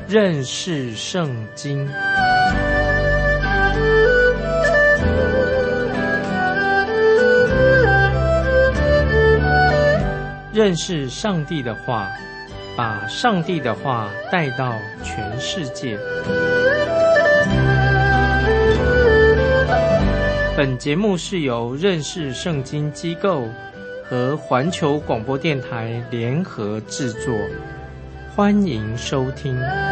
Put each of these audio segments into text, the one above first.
认识圣经。认识上帝的话，把上帝的话带到全世界。本节目是由认识圣经机构和环球广播电台联合制作，欢迎收听。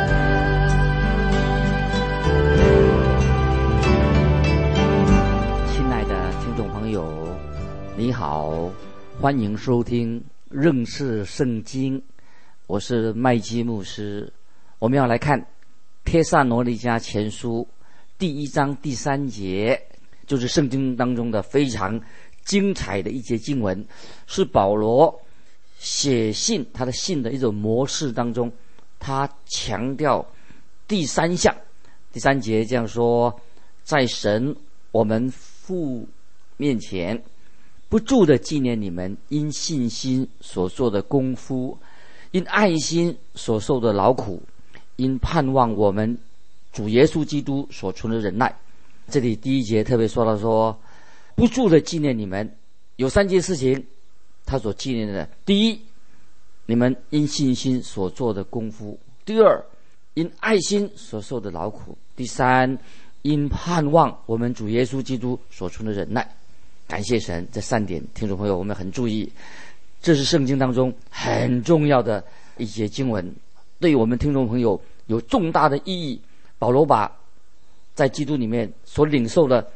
亲爱的听众朋友，你好，欢迎收听认识圣经，我是麦基牧师。我们要来看帖撒罗尼迦前书第1章第3节，就是圣经当中的非常精彩的一节经文，是保罗写信他的信的一种模式当中，他强调第3项。第3节这样说：在神我们父面前不住地纪念你们因信心所做的功夫，因爱心所受的劳苦，因盼望我们主耶稣基督所存的忍耐。这里第1节特别说到说，不住地纪念你们，有3件事情他所纪念的。第一，你们因信心所做的功夫；第二，因爱心所受的劳苦；第三，因盼望我们主耶稣基督所存的忍耐。感谢神，这3点听众朋友我们很注意，这是圣经当中很重要的一节经文，对于我们听众朋友有重大的意义。保罗把在基督里面所领受的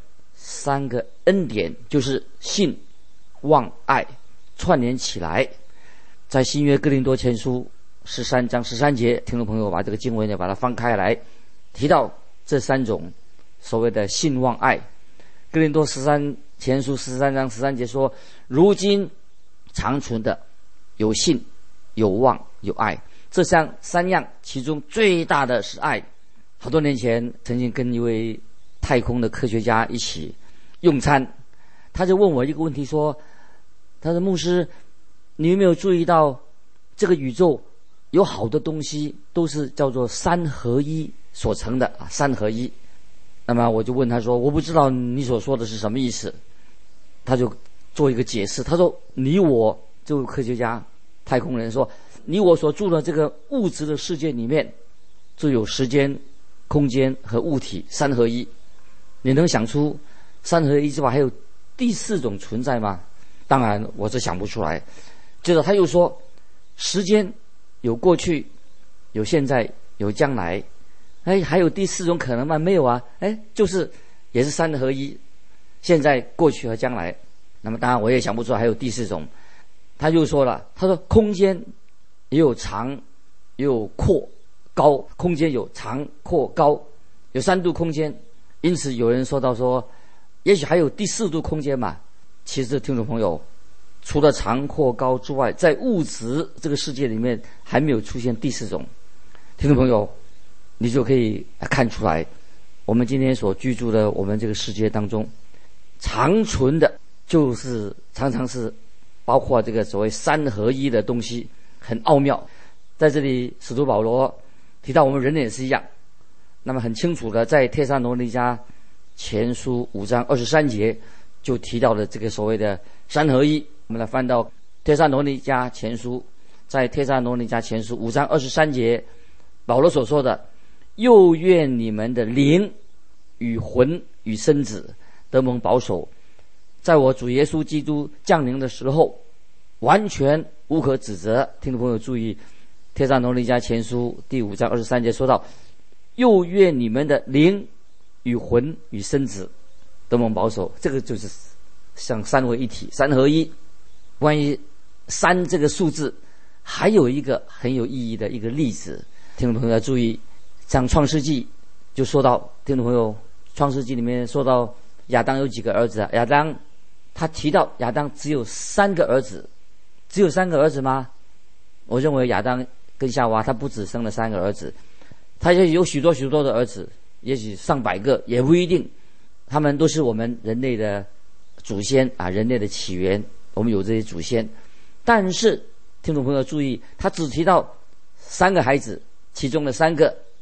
3个恩典，就是信、望、爱，串联起来。在新约哥林多前书13章13节，听众朋友把这个经文也把它翻开来，提到这3种所谓的信、望、爱。哥林多前书13章13节说，如今长存的有信、有望、有爱。这3样其中最大的是爱。好多年前曾经跟一位太空的科学家一起用餐，他就问我一个问题，他说牧师，你有没有注意到这个宇宙有好多东西都是叫做3合1所成的啊，3合1。那么我就问他说，我不知道你所说的是什么意思。他就做一个解释，他说你我，就科学家太空人说，你我所住的这个物质的世界里面就有时间、空间和物体3合1。你能想出3合1之外还有第4种存在吗？当然我是想不出来。接着他又说，时间有过去、有现在、有将来，还有第4种可能吗？没有啊，就是也是3合1，现在、过去和将来。那么当然我也想不出来还有第4种。他又说了，他说空间也有长也有阔高，空间有长阔高，有3度空间。因此有人说到说，也许还有第4度空间嘛。其实听众朋友，除了长阔高之外，在物质这个世界里面还没有出现第4种。听众朋友，你就可以看出来，我们今天所居住的我们这个世界当中，长存的就是常常是包括这个所谓3合1的东西，很奥妙。在这里使徒保罗提到我们人也是一样，那么很清楚的在帖撒罗尼迦前书5章23节就提到了这个所谓的3合1。我们来翻到帖撒罗尼迦前书，在帖撒罗尼迦前书5章23节，保罗所说的，又愿你们的灵与魂与身子得蒙保守，在我主耶稣基督降临的时候完全无可指责。听众朋友注意，帖撒罗尼迦前书第5章23节说到，又愿你们的灵与魂与身子得蒙保守，这个就是像3位一体3合1。关于3这个数字还有一个很有意义的一个例子，听众朋友要注意，像创世纪就说到，听众朋友，创世纪里面说到亚当有几个儿子啊？亚当他提到亚当只有3个儿子。只有3个儿子吗？我认为亚当跟夏娃他不只生了3个儿子，他也有许多许多的儿子，也许上百个也不一定。他们都是我们人类的祖先啊，人类的起源，我们有这些祖先。但是听众朋友注意，他只提到3个孩子，其中的3个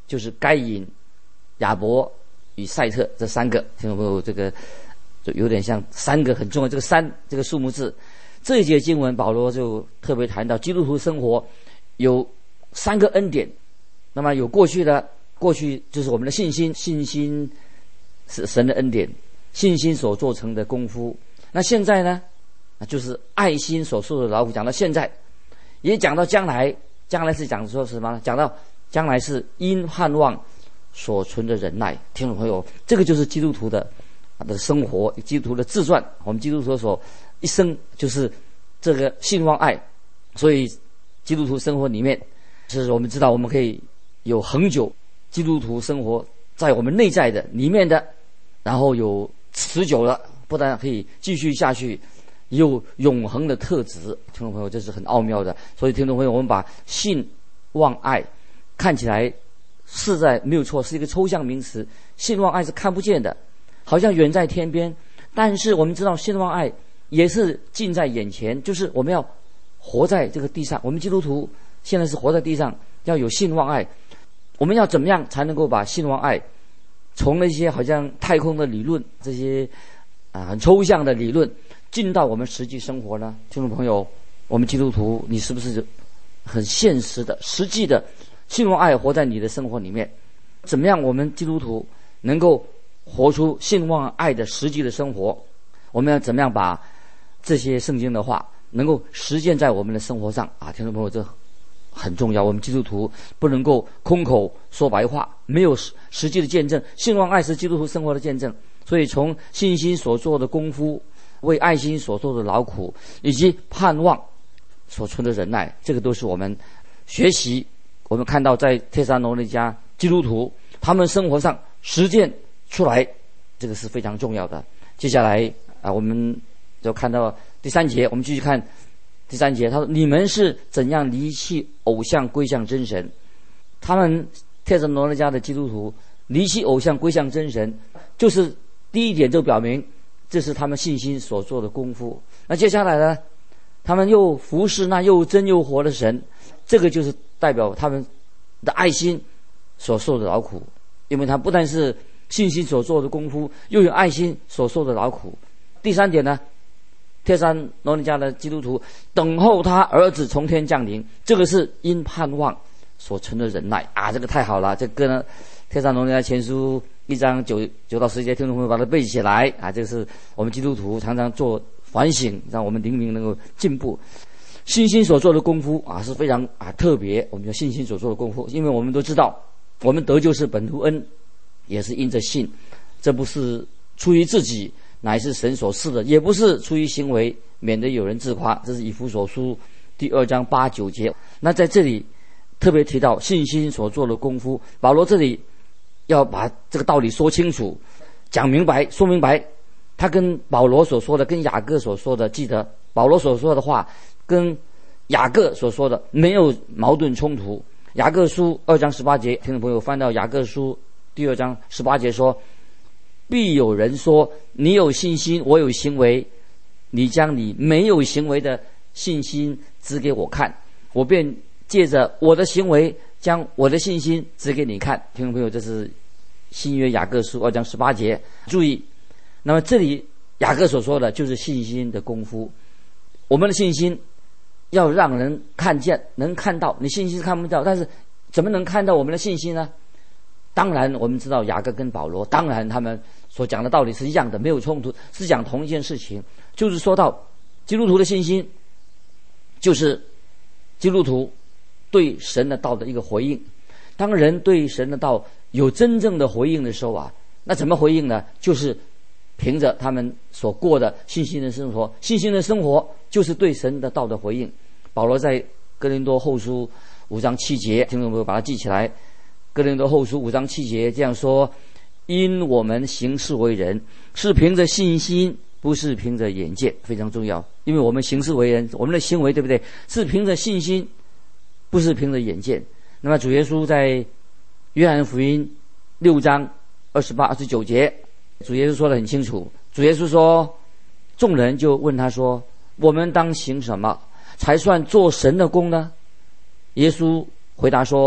就是该隐、亚伯与赛特这三个。听众朋友，这个就有点像三个很重要，这个三这个数目字。这一节经文保罗就特别谈到基督徒生活有三个恩典。那么有过去就是我们的信心，信心是神的恩典，信心所做成的功夫。那现在呢，就是爱心所受的劳苦。讲到现在，也讲到将来，将来是讲说什么呢？讲到将来是因盼望所存的忍耐。听众朋友，这个就是基督徒的生活，基督徒的自传。我们基督徒所一生就是这个信望爱，所以基督徒生活里面，是我们知道我们可以有恒久基督徒生活在我们内在的里面的，然后有持久了，不但可以继续下去，有永恒的特质。听众朋友，这是很奥妙的。所以听众朋友，我们把信望爱看起来是在没有错，是一个抽象名词。信望爱是看不见的，好像远在天边，但是我们知道信望爱也是近在眼前，就是我们要活在这个地上。我们基督徒现在是活在地上，要有信望爱。我们要怎么样才能够把信望爱从那些好像太空的理论，这些很抽象的理论进到我们实际生活呢？听众朋友，我们基督徒，你是不是很现实的、实际的信望爱活在你的生活里面？怎么样我们基督徒能够活出信望爱的实际的生活？我们要怎么样把这些圣经的话能够实践在我们的生活上啊？听众朋友，这很重要。我们基督徒不能够空口说白话，没有实际的见证。信望爱是基督徒生活的见证。所以从信心所做的功夫，为爱心所做的劳苦，以及盼望所存的忍耐，这个都是我们学习。我们看到在帖撒罗尼迦基督徒他们生活上实践出来，这个是非常重要的。接下来我们就看到第3节，我们继续看第3节，他说：“你们是怎样离弃偶像归向真神？”他们帖撒罗尼迦的基督徒离弃偶像归向真神，就是第一点就表明这是他们信心所做的功夫。那接下来呢，他们又服侍那又真又活的神，这个就是代表他们的爱心所受的劳苦，因为他不但是信心所做的功夫，又有爱心所受的劳苦。第3点呢，帖撒罗尼迦的基督徒等候他儿子从天降临，这个是因盼望所存的忍耐啊，这个太好了。这个呢，帖撒罗尼迦前书1章9到10节，听众朋友把它背起来啊，这个是我们基督徒常常做反省，让我们灵命能够进步。信心所做的功夫啊是非常特别，我们叫信心所做的功夫，因为我们都知道，我们得救是本乎恩，也是因着信，这不是出于自己，乃是神所赐的，也不是出于行为，免得有人自夸。这是以弗所书第2章8、9节。那在这里特别提到信心所做的功夫，保罗这里要把这个道理说清楚，讲明白，说明白。他跟保罗所说的，跟雅各所说的，记得保罗所说的话跟雅各所说的没有矛盾冲突。雅各书2章18节，听众朋友翻到雅各书第2章18节说：“必有人说，你有信心，我有行为，你将你没有行为的信心指给我看，我便借着我的行为将我的信心指给你看。”听众朋友，这是新约雅各书2章18节。注意，那么这里雅各所说的就是信心的功夫。我们的信心要让人看见，能看到。你信心是看不到，但是怎么能看到我们的信心呢？当然我们知道雅各跟保罗，当然他们所讲的道理是一样的，没有冲突，是讲同一件事情。就是说到基督徒的信心，就是基督徒对神的道的一个回应。当人对神的道有真正的回应的时候那怎么回应呢？就是凭着他们所过的信心的生活。信心的生活就是对神的道的回应。保罗在哥林多后书5章7节，听众朋友把它记起来。哥林多后书5章7节这样说：“因我们行事为人，是凭着信心，不是凭着眼见。”非常重要，因为我们行事为人，我们的行为对不对，是凭着信心，不是凭着眼见。那么主耶稣在约翰福音6章28、29节，主耶稣说得很清楚。主耶稣说，众人就问他说：“我们当行什么才算做神的工呢？”耶稣回答说：“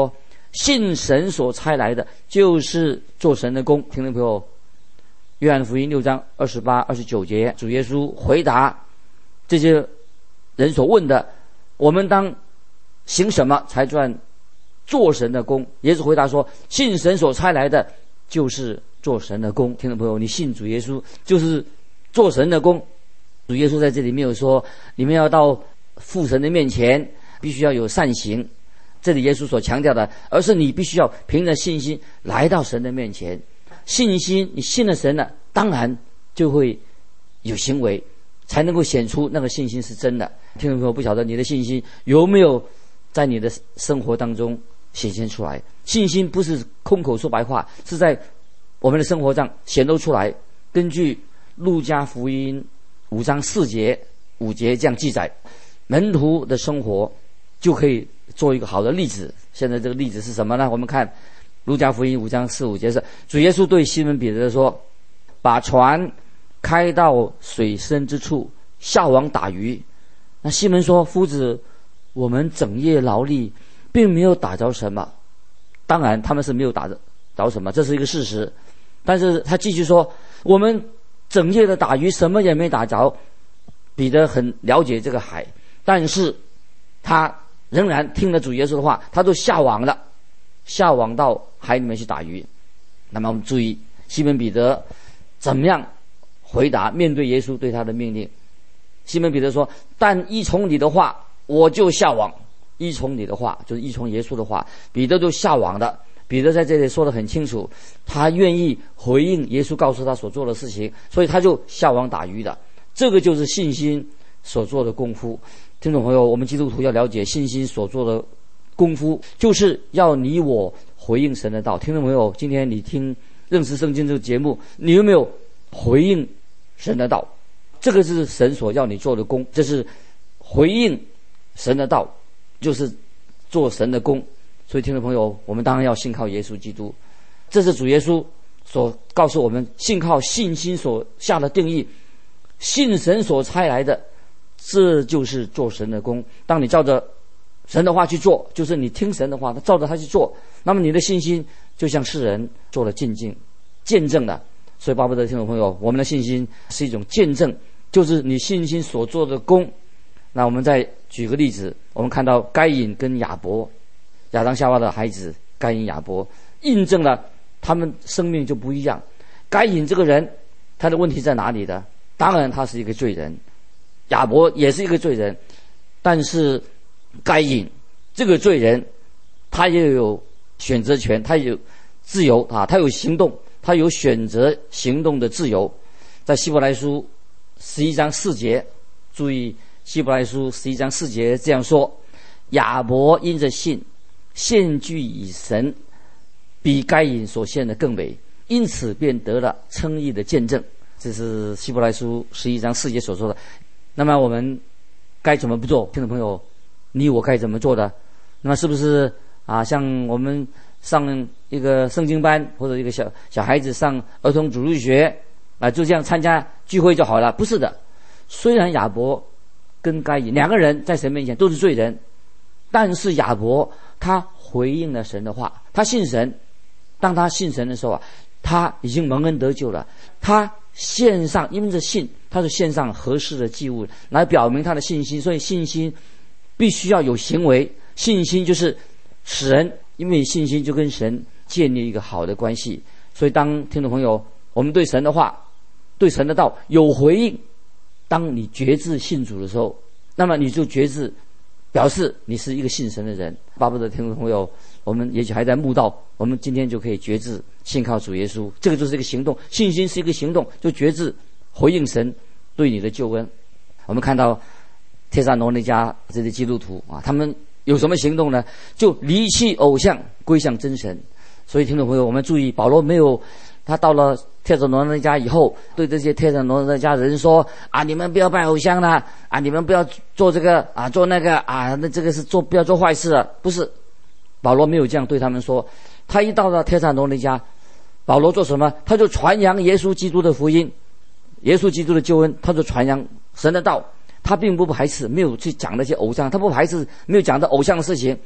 信神所差来的，就是做神的工。听众朋友，约翰福音6章28、29节，主耶稣回答这些人所问的，我们当行什么才算做神的工？耶稣回答说，信神所差来的，就是做神的工。听众朋友，你信主耶稣就是做神的工。主耶稣在这里没有说你们要到父神的面前必须要有善行，这里耶稣所强调的，而是你必须要凭着信心来到神的面前。信心，你信了神了，当然就会有行为，才能够显出那个信心是真的。听众朋友，不晓得你的信心有没有在你的生活当中显现出来？信心不是空口说白话，是在我们的生活上显露出来。根据路加福音5章4节、5节这样记载，门徒的生活就可以做一个好的例子。现在这个例子是什么呢？我们看路加福音5章4、5节是主耶稣对西门彼得说，把船开到水深之处，下网打鱼。那西门说，夫子，我们整夜劳力，并没有打着什么。当然他们是没有打着什么，这是一个事实。但是他继续说，我们整夜的打鱼，什么也没打着。彼得很了解这个海，但是他仍然听了主耶稣的话，他都下网了，下网到海里面去打鱼。那么我们注意西门彼得怎么样回答面对耶稣对他的命令。西门彼得说，但依从你的话，我就下网。依从你的话，就是依从耶稣的话，彼得就下网的。彼得在这里说得很清楚，他愿意回应耶稣告诉他所做的事情，所以他就下网打鱼的。这个就是信心所做的功夫。听众朋友，我们基督徒要了解信心所做的功夫，就是要你我回应神的道。听众朋友，今天你听认识圣经这个节目，你有没有回应神的道？这个是神所要你做的功，这是回应神的道，就是做神的功。所以听众朋友，我们当然要信靠耶稣基督。这是主耶稣所告诉我们信靠信心所下的定义，信神所差来的，这就是做神的功。当你照着神的话去做，就是你听神的话，照着他去做，那么你的信心就像世人做了见证了。所以巴不得听众朋友，我们的信心是一种见证，就是你信心所做的功。那我们再举个例子，我们看到该隐跟亚伯，亚当夏娃的孩子该隐亚伯，印证了他们生命就不一样。该隐这个人，他的问题在哪里呢？当然他是一个罪人，亚伯也是一个罪人，但是该隐这个罪人，他也有选择权，他有自由啊，他有行动，他有选择行动的自由。在希伯来书11章4节，注意希伯来书11章4节这样说，亚伯因着信献祭以神，比该隐所献的更美，因此便得了称义的见证。这是希伯来书11章4节所说的。那么我们该怎么不做？听众朋友，你我该怎么做的？那么是不是像我们上一个圣经班，或者一个小孩子上儿童主日学就这样参加聚会就好了？不是的。虽然亚伯跟该隐两个人在神面前都是罪人，但是亚伯他回应了神的话，他信神。当他信神的时候他已经蒙恩得救了。他献上，因为这信，他是献上合适的祭物来表明他的信心。所以信心必须要有行为，信心就是使人因为信心就跟神建立一个好的关系。所以当听众朋友，我们对神的话，对神的道有回应，当你决志信主的时候，那么你就决志表示你是一个信神的人。巴不得听众朋友，我们也许还在慕道，我们今天就可以决志信靠主耶稣。这个就是一个行动，信心是一个行动，就决志回应神对你的救恩。我们看到帖撒罗尼迦这些基督徒他们有什么行动呢？就离弃偶像，归向真神。所以听众朋友，我们注意，保罗没有，他到了帖撒罗尼迦以后，对这些帖撒罗尼迦人说你们不要拜偶像了你们不要做这个做那个那这个是不要做坏事了。不是，保罗没有这样对他们说。他一到了帖撒罗尼迦，保罗做什么？他就传扬耶稣基督的福音，耶稣基督的救恩，他就传扬神的道。他并不排斥，没有去讲那些偶像，他不排斥没有讲到偶像的事情。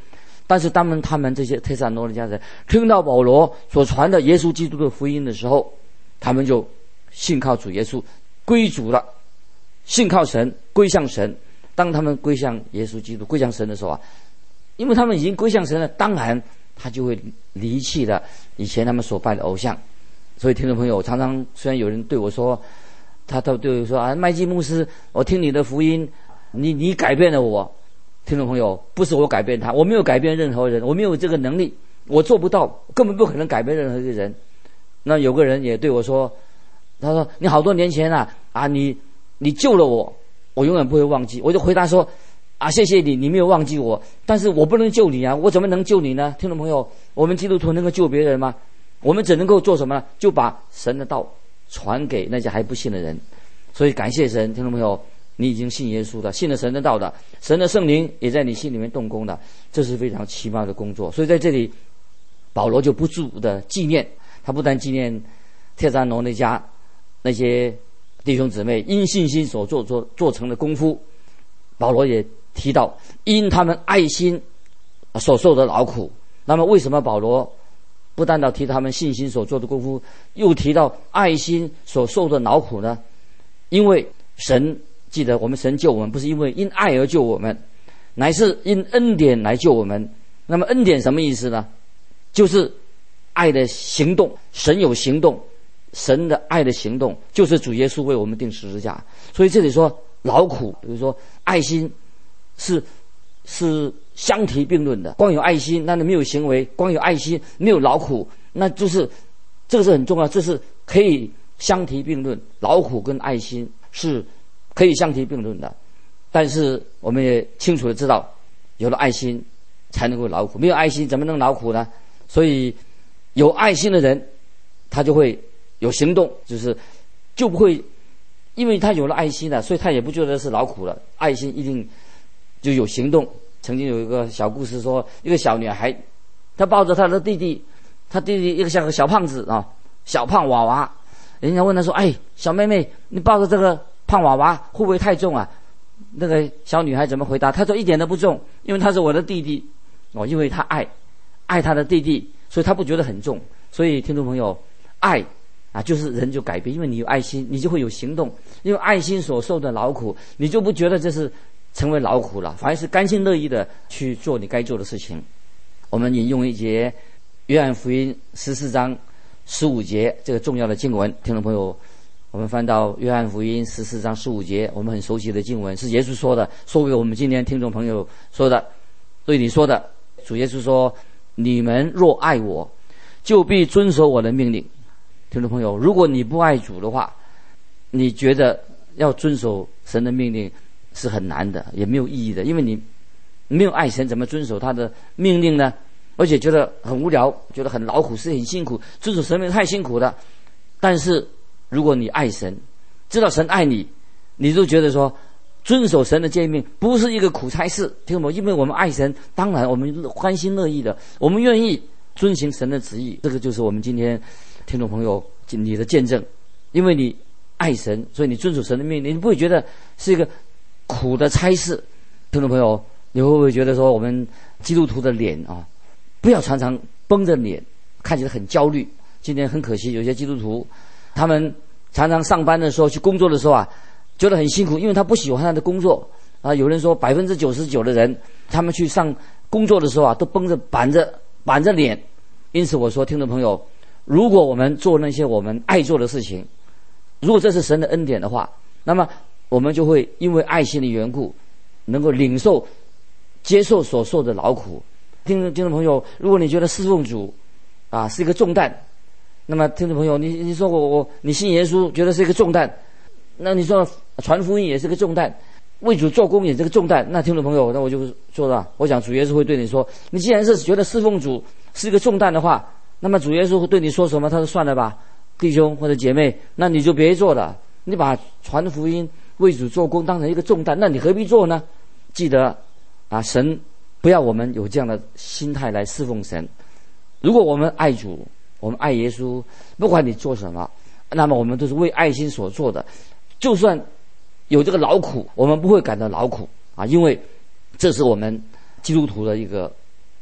但是他们这些帖撒罗尼迦人听到保罗所传的耶稣基督的福音的时候，他们就信靠主耶稣，归主了，信靠神，归向神。当他们归向耶稣基督，归向神的时候啊，因为他们已经归向神了，当然他就会离弃了以前他们所拜的偶像。所以听众朋友，常常虽然有人对我说，他都对我说啊，麦基牧师，我听你的福音，你改变了我。听众朋友，不是我改变他，我没有改变任何人，我没有这个能力，我做不到，根本不可能改变任何一个人。那有个人也对我说，他说你好多年前你救了我，我永远不会忘记。我就回答说啊，谢谢你，你没有忘记我，但是我不能救你啊，我怎么能救你呢？听众朋友，我们基督徒能够救别人吗？我们只能够做什么呢？就把神的道传给那些还不信的人。所以感谢神，听众朋友，你已经信耶稣的，信了神的道的，神的圣灵也在你心里面动工的，这是非常奇妙的工作。所以在这里，保罗就不住的纪念，他不但纪念帖撒罗尼迦那些弟兄姊妹因信心所做成的功夫，保罗也提到因他们爱心所受的劳苦。那么为什么保罗不但要提他们信心所做的功夫，又提到爱心所受的劳苦呢？因为神，记得我们神救我们不是因为因爱而救我们，乃是因恩典来救我们。那么恩典什么意思呢？就是爱的行动，神有行动，神的爱的行动就是主耶稣为我们钉十字架。所以这里说劳苦，比如说爱心是相提并论的，光有爱心那你没有行为，光有爱心没有劳苦，那就是这个是很重要，这是可以相提并论，劳苦跟爱心是可以相提并论的。但是我们也清楚的知道，有了爱心才能够劳苦，没有爱心怎么能劳苦呢？所以有爱心的人他就会有行动，就不会因为他有了爱心了，所以他也不觉得是劳苦了，爱心一定就有行动。曾经有一个小故事说，一个小女孩她抱着她的弟弟，她弟弟一个像个小胖子啊，小胖娃娃，人家问她说，哎，小妹妹，你抱着这个胖娃娃会不会太重啊？那个小女孩怎么回答？她说一点都不重，因为他是我的弟弟哦，因为她爱她的弟弟，所以她不觉得很重。所以听众朋友，爱就是人就改变，因为你有爱心，你就会有行动，因为爱心所受的劳苦，你就不觉得这是成为劳苦了，反而是甘心乐意的去做你该做的事情。我们引用一节约翰福音14章15节这个重要的经文，听众朋友，我们翻到约翰福音14章15节，我们很熟悉的经文，是耶稣说的，说给我们今天听众朋友说的，对你说的。主耶稣说，你们若爱我，就必遵守我的命令。听众朋友，如果你不爱主的话，你觉得要遵守神的命令是很难的，也没有意义的，因为你没有爱神，怎么遵守他的命令呢？而且觉得很无聊，觉得很劳苦，是很辛苦，遵守神命太辛苦了。但是如果你爱神，知道神爱你，你就觉得说遵守神的诫命不是一个苦差事，听懂吗？因为我们爱神，当然我们欢欣乐意的，我们愿意遵行神的旨意。这个就是我们今天听众朋友你的见证，因为你爱神，所以你遵守神的命令，你不会觉得是一个苦的差事。听众朋友，你会不会觉得说我们基督徒的脸啊，不要常常绷着脸，看起来很焦虑。今天很可惜，有些基督徒他们常常上班的时候去工作的时候啊，觉得很辛苦，因为他不喜欢他的工作啊。有人说99%的人，他们去上工作的时候啊，都绷着板着脸。因此我说，听众朋友，如果我们做那些我们爱做的事情，如果这是神的恩典的话，那么我们就会因为爱心的缘故，能够接受所受的劳苦。听众朋友，如果你觉得侍奉主啊是一个重担，那么听众朋友，你说你信耶稣觉得是一个重担，那你说传福音也是个重担，为主做工也是个重担，那听众朋友，那我就说了，我想主耶稣会对你说，你既然是觉得侍奉主是一个重担的话，那么主耶稣会对你说什么？他说算了吧，弟兄或者姐妹，那你就别做了，你把传福音为主做工当成一个重担，那你何必做呢？记得啊，神不要我们有这样的心态来侍奉神。如果我们爱主，我们爱耶稣，不管你做什么，那么我们都是为爱心所做的，就算有这个劳苦，我们不会感到劳苦啊，因为这是我们基督徒的一个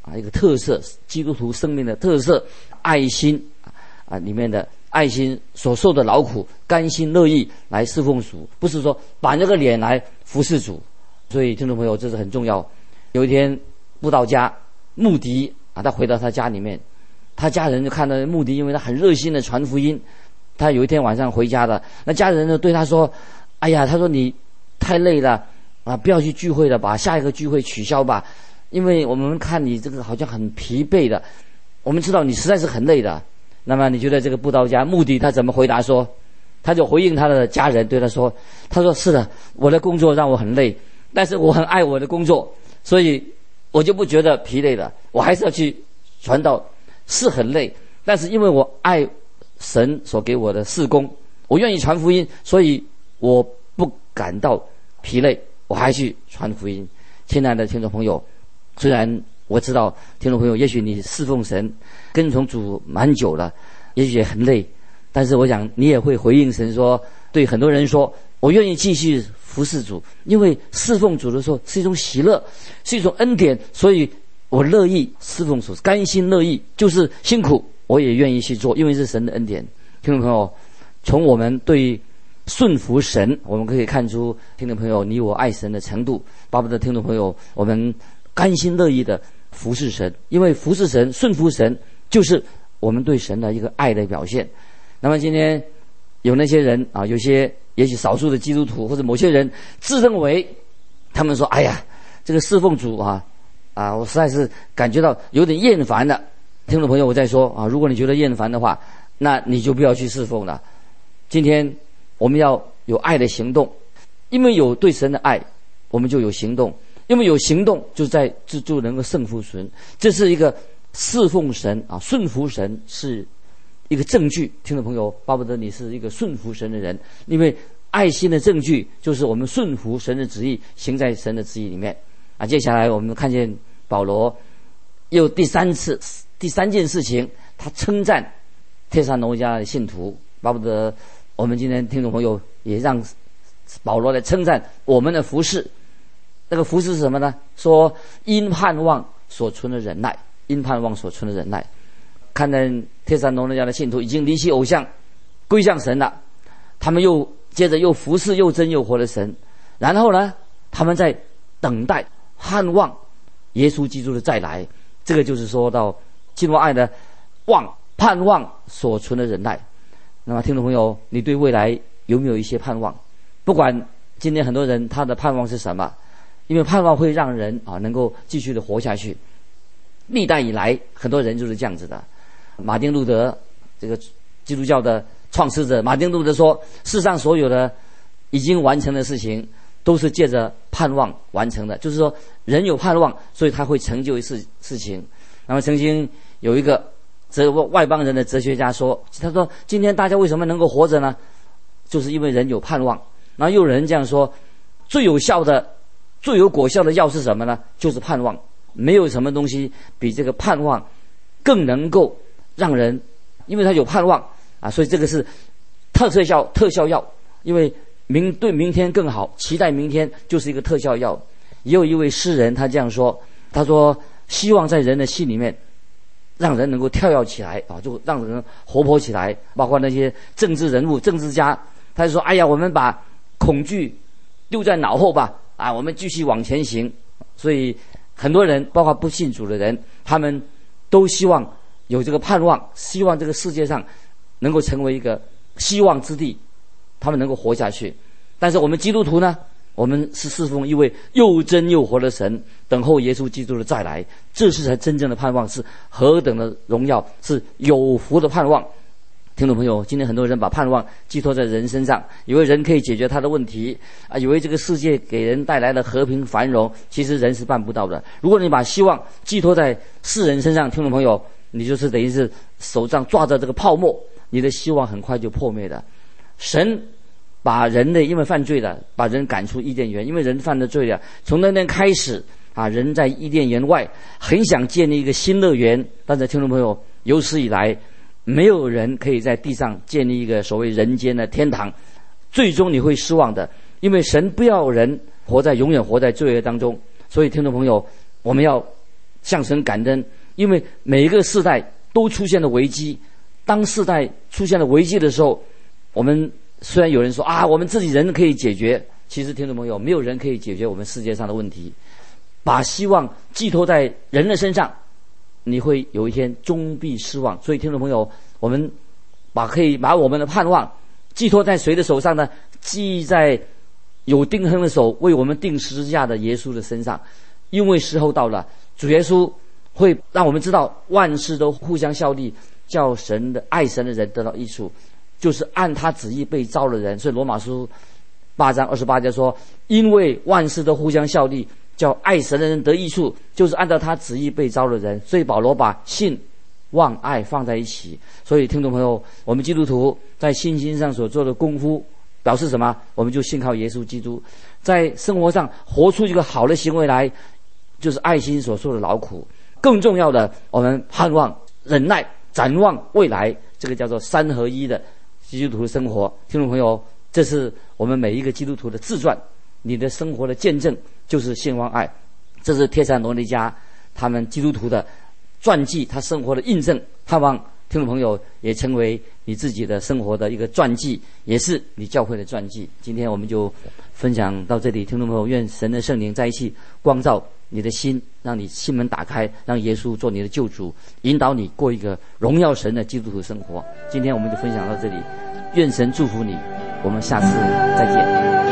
一个特色，基督徒生命的特色，爱心里面的爱心所受的劳苦，甘心乐意来侍奉主，不是说板着个脸来服侍主。所以听众朋友，这是很重要。有一天布道家穆迪他回到他家里面，他家人就看到穆迪，因为他很热心的传福音。他有一天晚上回家的，那家人呢对他说：“哎呀，他说你太累了不要去聚会了，把下一个聚会取消吧，因为我们看你这个好像很疲惫的，我们知道你实在是很累的。”那么你觉得这个布道家穆迪他怎么回答说？他就回应他的家人，对他说：“他说是的，我的工作让我很累，但是我很爱我的工作，所以我就不觉得疲累了，我还是要去传道，是很累，但是因为我爱神所给我的事工，我愿意传福音，所以我不感到疲累，我还去传福音。”亲爱的听众朋友，虽然我知道听众朋友也许你侍奉神跟从主蛮久了，也许也很累，但是我想你也会回应神说，对很多人说，我愿意继续服侍主，因为侍奉主的时候是一种喜乐，是一种恩典，所以我乐意侍奉主，甘心乐意，就是辛苦我也愿意去做，因为是神的恩典。听众朋友，从我们对顺服神，我们可以看出听众朋友你我爱神的程度。巴不得听众朋友我们甘心乐意的服侍神，因为服侍神顺服神就是我们对神的一个爱的表现。那么今天有那些人有些也许少数的基督徒或者某些人自认为他们说，哎呀，这个侍奉主我实在是感觉到有点厌烦了。听众朋友，我在说如果你觉得厌烦的话，那你就不要去侍奉了。今天我们要有爱的行动，因为有对神的爱，我们就有行动，因为有行动就能够胜服神。这是一个侍奉神顺服神是一个证据。听众朋友，巴不得你是一个顺服神的人，因为爱心的证据就是我们顺服神的旨意，行在神的旨意里面接下来我们看见保罗又第三件事情，他称赞帖撒罗尼迦的信徒。巴不得我们今天听众朋友也让保罗来称赞我们的服事。那个服事是什么呢？说因盼望所存的忍耐，因盼望所存的忍耐。看见帖撒罗尼迦的信徒已经离弃偶像，归向神了，他们接着又服事又真又活的神，然后呢，他们在等待盼望耶稣基督的再来。这个就是说到基督爱的盼望所存的忍耐。那么听众朋友，你对未来有没有一些盼望？不管今天很多人他的盼望是什么，因为盼望会让人能够继续的活下去。历代以来很多人就是这样子的。马丁路德，这个基督教的创始者马丁路德说，世上所有的已经完成的事情都是借着盼望完成的，就是说人有盼望，所以他会成就事情。那么曾经有一个外邦人的哲学家说，他说今天大家为什么能够活着呢？就是因为人有盼望。然后又有人这样说，最有果效的药是什么呢？就是盼望。没有什么东西比这个盼望更能够让人，因为他有盼望所以这个是特效药，因为对明天更好，期待明天就是一个特效药。也有一位诗人他这样说，他说希望在人的心里面让人能够跳跃起来就让人活泼起来。包括那些政治人物政治家，他就说，哎呀，我们把恐惧丢在脑后吧我们继续往前行。所以很多人包括不信主的人，他们都希望有这个盼望，希望这个世界上能够成为一个希望之地，他们能够活下去。但是我们基督徒呢，我们是侍奉一位又真又活的神，等候耶稣基督的再来，这是才真正的盼望，是何等的荣耀，是有福的盼望。听众朋友，今天很多人把盼望寄托在人身上，以为人可以解决他的问题以为这个世界给人带来了和平繁荣，其实人是办不到的。如果你把希望寄托在世人身上，听众朋友，你就是等于是手上抓着这个泡沫，你的希望很快就破灭的。神把人类因为犯罪了，把人赶出伊甸园，因为人犯了罪了，从那天开始人在伊甸园外很想建立一个新乐园，但是听众朋友，有史以来没有人可以在地上建立一个所谓人间的天堂，最终你会失望的，因为神不要人永远活在罪恶当中。所以听众朋友，我们要向神感恩，因为每一个世代都出现了危机。当世代出现了危机的时候，我们虽然有人说我们自己人可以解决，其实听众朋友，没有人可以解决我们世界上的问题。把希望寄托在人的身上，你会有一天终必失望。所以听众朋友，我们可以把我们的盼望寄托在谁的手上呢？寄在有钉痕的手为我们钉十字架的耶稣的身上。因为时候到了，主耶稣会让我们知道万事都互相效力，叫爱神的人得到益处，就是按他旨意被召的人。所以罗马书8章28节说，因为万事都互相效力，叫爱神的人得益处，就是按照他旨意被召的人。所以保罗把信望爱放在一起。所以听众朋友，我们基督徒在信心上所做的功夫表示什么？我们就信靠耶稣基督，在生活上活出一个好的行为来，就是爱心所受的劳苦。更重要的，我们盼望忍耐，展望未来，这个叫做三合一的基督徒生活。听众朋友，这是我们每一个基督徒的自传，你的生活的见证就是信望爱。这是帖撒罗尼迦他们基督徒的传记，他生活的印证。盼望听众朋友也成为你自己的生活的一个传记，也是你教会的传记。今天我们就分享到这里，听众朋友，愿神的圣灵在一起光照你的心，让你心门打开，让耶稣做你的救主，引导你过一个荣耀神的基督徒生活。今天我们就分享到这里，愿神祝福你，我们下次再见。